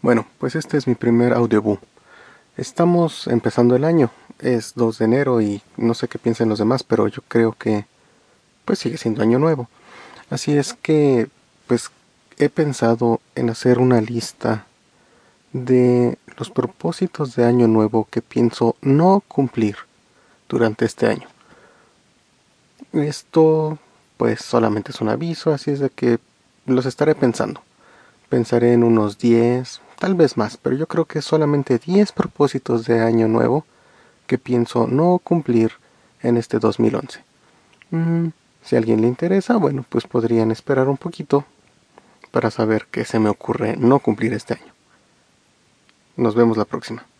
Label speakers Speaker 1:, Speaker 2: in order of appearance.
Speaker 1: Bueno, pues este es mi primer audioboom. Estamos empezando el año, es 2 de enero y no sé qué piensen los demás, pero yo creo que pues sigue siendo año nuevo. Así es que pues he pensado en hacer una lista de los propósitos de año nuevo que pienso no cumplir durante este año. Esto pues solamente es un aviso, así es de que los estaré pensando. Pensaré en unos 10, tal vez más, pero yo creo que solamente 10 propósitos de año nuevo que pienso no cumplir en este 2011. Si a alguien le interesa, bueno, pues podrían esperar un poquito para saber qué se me ocurre no cumplir este año. Nos vemos la próxima.